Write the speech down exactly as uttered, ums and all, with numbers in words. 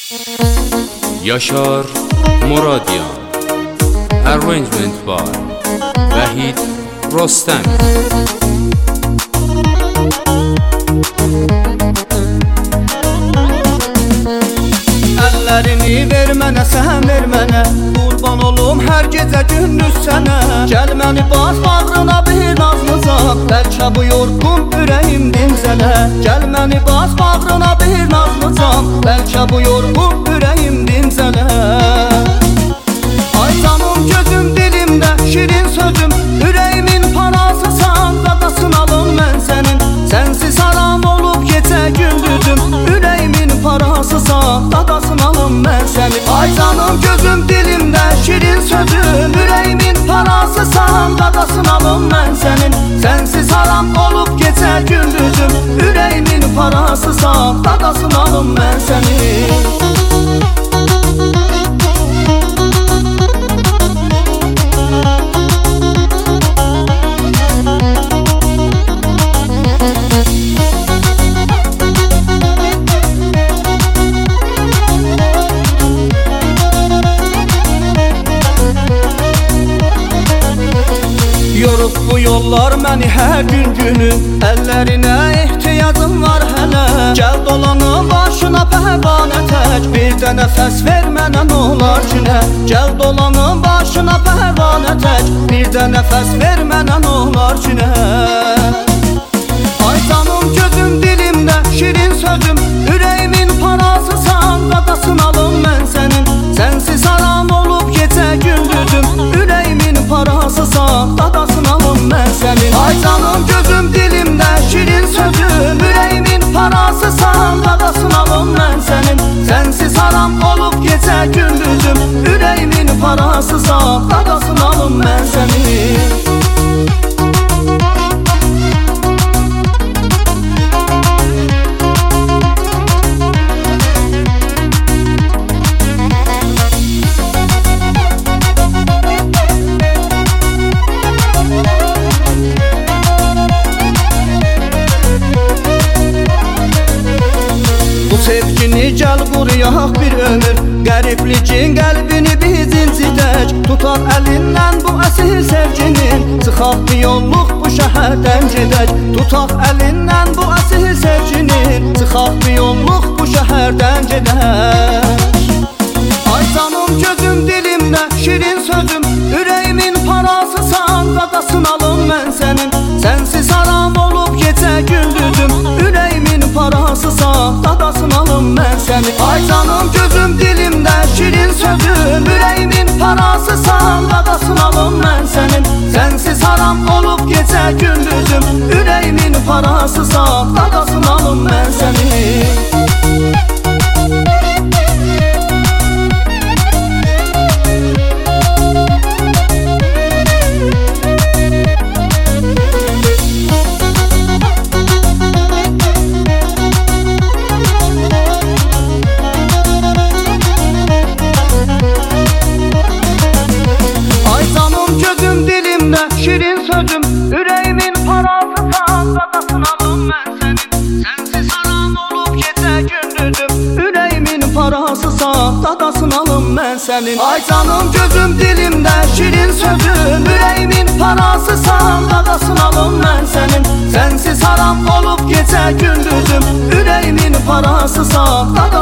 Yaşar Muradyan. Arrangement by Vahid Rostam. Əllərini ver mənə, sən ver mənə, qurban olum hər gecə gündüz sənə. Gəl məni bas bağrına bir nazlıcan, bəlkə bu yorğun ürəyim dincələ. Gəl məni bas bağrına bir nazlıcan, bəlkə bu yorğun ürəyim dincələ. Ay canım gözüm dilimdə şirin sözüm, ürəyimin parasısan, dadasın alım mən sənin. Sənsiz haram olub gecə gündüzüm, ürəyimin parasısan, dadasın alım mən sənin. Ay canım gözüm dilimdə şirin sözüm, ürəyimin parasısan, dadasın alım mən sənin. Sənsiz haram olub gecə gündüzüm, ürəyimin parasısan, dadasın alım mən sənin. Yorub bu yollar məni hər gün günü, əllərinə ehtiyacım var hələ. Gəl dolanım başına pəhvanə tək, bir də nəfəs ver mənə nolar günə. Gəl dolanım başına pəhvanə tək, bir də nəfəs ver mənə nolar günə. Ay canım gözüm dilimdə şirin sözüm, ürəyimin parasısan, dadasın alım mən sənin. Sənsiz haram olub gecə gündüzüm, ürəyimin parasısan, dadasın alım mən sənin. Ay canım gözüm dilimdə şirin sözüm, ürəyimin parasısan, dadasın alım mən sənin. Sənsiz haram olub gecə gündüzüm, ürəyimin parasısan, dadasın alım mən sənin. Sevgini gəl quruyaq bir ömür, qəriblikin qəlbini biz incidək. Tutaq əlindən bu əsil sevginin, çıxaq bir yolluq bu şəhərdən gedək. Tutaq əlindən bu əsil sevginin, çıxaq bir yolluq bu şəhərdən gedək. Ay canım gözüm dilimdə şirin sözüm, ürəyimin parasısan, dadasın alım mən sənin. Sənsiz haram olub gecə gündüzüm, ürəyimin parasısan, dadasın alım mən sənin. Ay canım gözüm dilimdə şirin sözüm, ürəyimin parasısan, dadasın alım mən sənin. Sənsiz haram olub gecə gündüzüm, ürəyimin parasısan, dadasın alım mən sənin. Şirin sözüm, ürəyimin parasısan, dadasın alım mən sənin. Sənsiz haram olub gecə gündüzüm, ürəyimin parasısan, dadasın alım mən sənin. Ay canım gözüm dilimdə şirin sözüm, ürəyimin parasısan, dadasın alım mən sənin. Sənsiz haram olub gecə gündüzüm, ürəyimin parasısan, dadasın